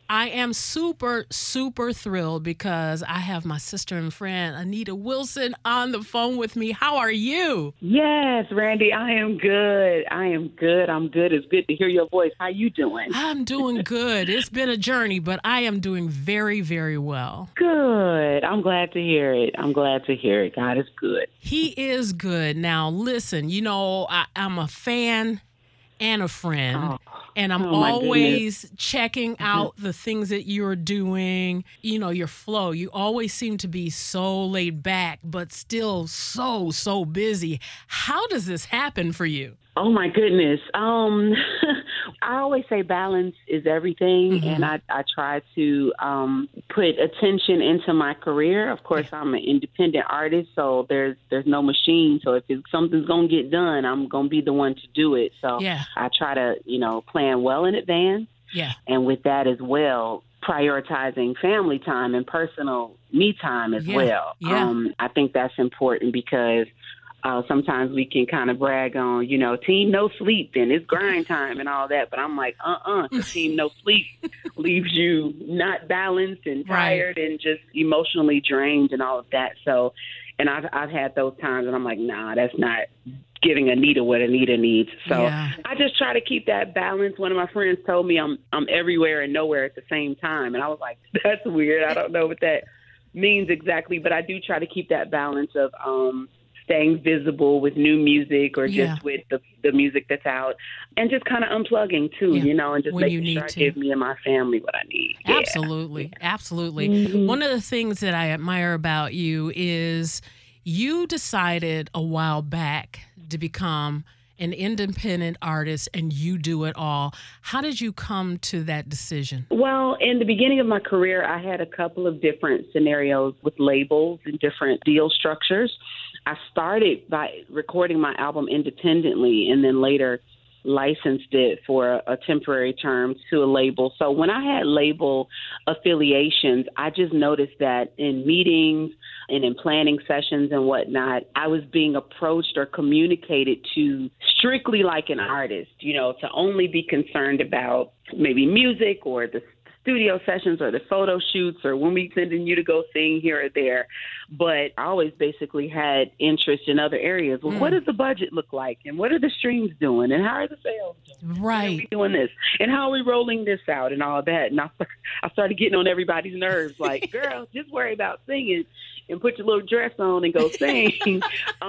I am super, super thrilled because I have my sister and friend, Anita Wilson, on the phone with me. How are you? Yes, Randy, I am good. I'm good. It's good to hear your voice. How you doing? I'm doing good. It's been a journey, but I am doing very, very well. Good. I'm glad to hear it. God is good. He is good. Now, listen, I'm a fan and a friend. And I'm my always checking out the things that you're doing, your flow. You always seem to be so laid back, but still so busy. How does this happen for you? Oh, my goodness. I always say balance is everything, and I try to put attention into my career. Of course, I'm an independent artist, so there's no machine. So if something's going to get done, I'm going to be the one to do it. So I try to, plan well in advance. Yeah. And with that as well, prioritizing family time and personal me time as well. Yeah. I think that's important because sometimes we can kind of brag on, team no sleep and it's grind time and all that. But I'm like, team no sleep leaves you not balanced and tired and just emotionally drained and all of that. So, and I've had those times and I'm like, nah, that's not giving Anita what Anita needs. So I just try to keep that balance. One of my friends told me I'm everywhere and nowhere at the same time. And I was like, that's weird. I don't know what that means exactly, but I do try to keep that balance of, staying visible with new music or just with the music that's out and just kind of unplugging too, and just making sure I give me and my family what I need. Absolutely. Mm-hmm. One of the things that I admire about you is you decided a while back to become an independent artist and you do it all. How did you come to that decision? Well, in the beginning of my career, I had a couple of different scenarios with labels and different deal structures. I started by recording my album independently and then later licensed it for a temporary term to a label. So when I had label affiliations, I just noticed that in meetings and in planning sessions and whatnot, I was being approached or communicated to strictly like an artist, to only be concerned about maybe music or the studio sessions or the photo shoots or when we sending you to go sing here or there. But I always basically had interest in other areas. Well, what does the budget look like? And what are the streams doing? And how are the sales doing? Right. How are we doing this? And how are we rolling this out and all that? And I started getting on everybody's nerves. Like, girl, just worry about singing and put your little dress on and go sing.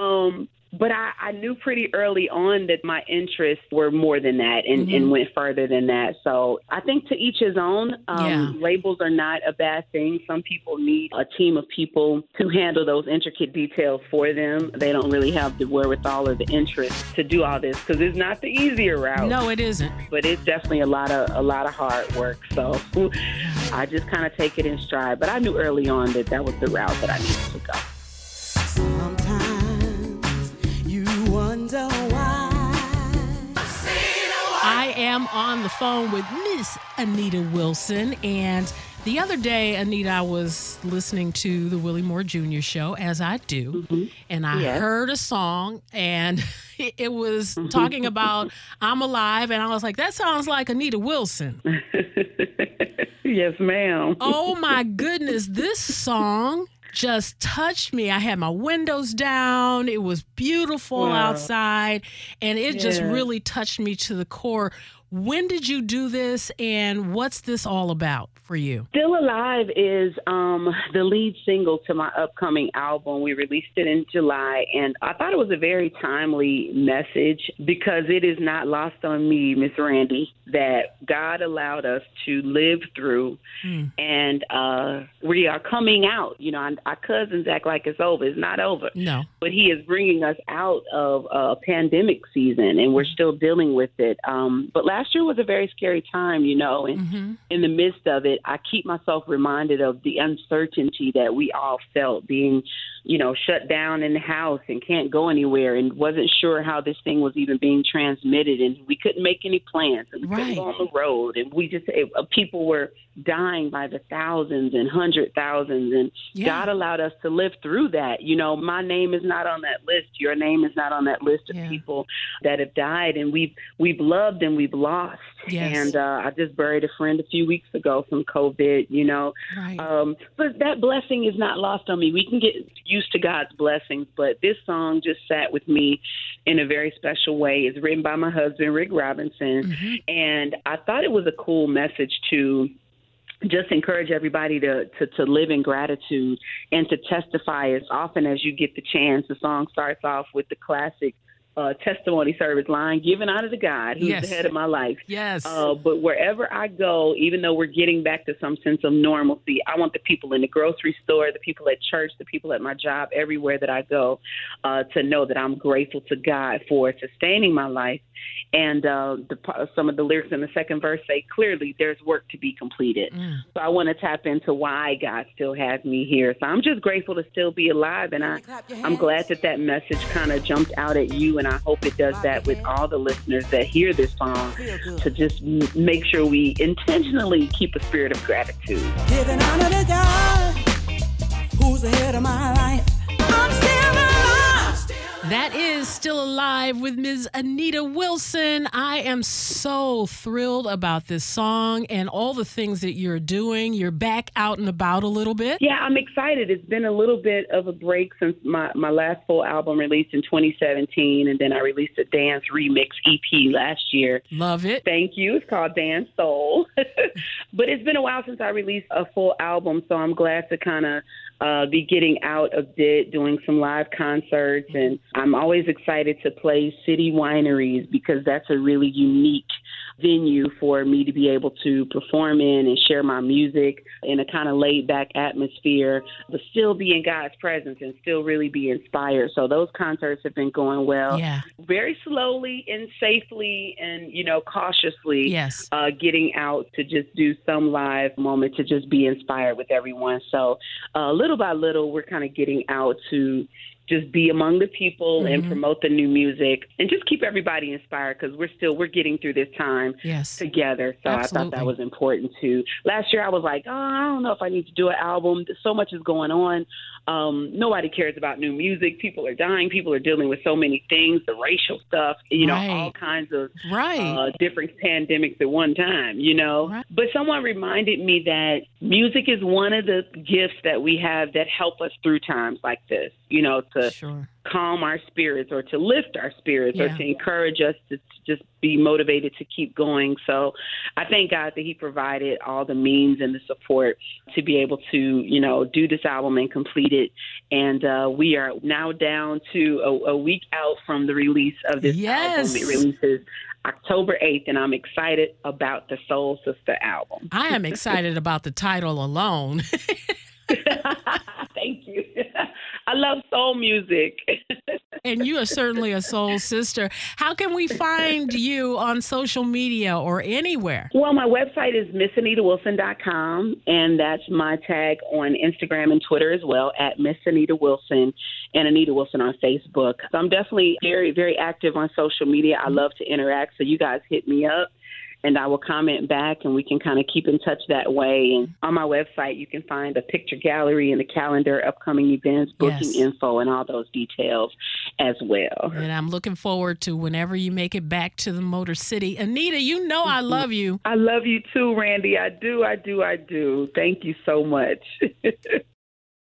But I knew pretty early on that my interests were more than that and went further than that. So I think to each his own. Labels are not a bad thing. Some people need a team of people to handle those intricate details for them. They don't really have the wherewithal or the interest to do all this because it's not the easier route. No, it isn't. But it's definitely a lot of hard work. So I just kind of take it in stride. But I knew early on that was the route that I needed to go. I am on the phone with Miss Anita Wilson, and the other day, Anita, I was listening to the Willie Moore Jr. show, as I do, and I heard a song, and it was talking about I'm Alive, and I was like, that sounds like Anita Wilson. Yes, ma'am. Oh, my goodness, this song just touched me. I had my windows down. It was beautiful outside, and it just really touched me to the core. When did you do this, and what's this all about for you? Still Alive is the lead single to my upcoming album. We released it in July, and I thought it was a very timely message because it is not lost on me, Miss Randy, that God allowed us to live through, and we are coming out. Our cousins act like it's over. It's not over. No. But he is bringing us out of a pandemic season, and we're still dealing with it. But last year was a very scary time, and in the midst of it, I keep myself reminded of the uncertainty that we all felt being, shut down in the house and can't go anywhere and wasn't sure how this thing was even being transmitted. And we couldn't make any plans and we couldn't go on the road. And people were dying by the thousands and 100,000s. And God allowed us to live through that. My name is not on that list. Your name is not on that list of people that have died. And we've loved and we've lost lost. Yes. And I just buried a friend a few weeks ago from COVID, Right. But that blessing is not lost on me. We can get used to God's blessings, but this song just sat with me in a very special way. It's written by my husband, Rick Robinson, and I thought it was a cool message to just encourage everybody to live in gratitude and to testify as often as you get the chance. The song starts off with the classic testimony service line, given out of the God who's Yes. the head of my life. Yes. But wherever I go, even though we're getting back to some sense of normalcy, I want the people in the grocery store, the people at church, the people at my job, everywhere that I go, to know that I'm grateful to God for sustaining my life. And some of the lyrics in the second verse say, clearly, there's work to be completed. So I want to tap into why God still has me here. So I'm just grateful to still be alive. And I'm glad that message kind of jumped out at you. And I hope it does that with all the listeners that hear this song, to just make sure we intentionally keep a spirit of gratitude. Giving honor to God, who's the head of my life. I'm still alive. That is Still Alive with Ms. Anita Wilson. I am so thrilled about this song and all the things that you're doing. You're back out and about a little bit. Yeah, I'm excited. It's been a little bit of a break since my last full album released in 2017, and then I released a dance remix EP last year. Love it. Thank you. It's called Dance Soul. But it's been a while since I released a full album, so I'm glad to kind of be getting out a bit, doing some live concerts, and I'm always excited to play city wineries because that's a really unique venue for me to be able to perform in and share my music in a kind of laid back atmosphere, but still be in God's presence and still really be inspired. So those concerts have been going well. Yeah. Very slowly and safely and, cautiously. Yes. Getting out to just do some live moment to just be inspired with everyone. So little by little, we're kind of getting out to just be among the people and promote the new music and just keep everybody inspired because we're getting through this time together. So Absolutely. I thought that was important too. Last year I was like, I don't know if I need to do an album. So much is going on. Nobody cares about new music. People are dying. People are dealing with so many things, the racial stuff, all kinds of different pandemics at one time, Right. But someone reminded me that music is one of the gifts that we have that help us through times like this, to calm our spirits or to lift our spirits or to encourage us to just be motivated to keep going. So I thank God that he provided all the means and the support to be able to, do this album and complete it. And we are now down to a week out from the release of this album. It releases October 8th, and I'm excited about the Soul Sister album. I am excited about the title alone. Thank you. I love soul music. And you are certainly a soul sister. How can we find you on social media or anywhere? Well, my website is missanitawilson.com, and that's my tag on Instagram and Twitter as well, at Miss Anita Wilson, and Anita Wilson on Facebook. So I'm definitely very, very active on social media. I love to interact, so you guys hit me up, and I will comment back, and we can kind of keep in touch that way. And on my website, you can find a picture gallery and a calendar, upcoming events, booking info, and all those details as well. And I'm looking forward to whenever you make it back to the Motor City. Anita, I love you. I love you too, Randy. I do. Thank you so much.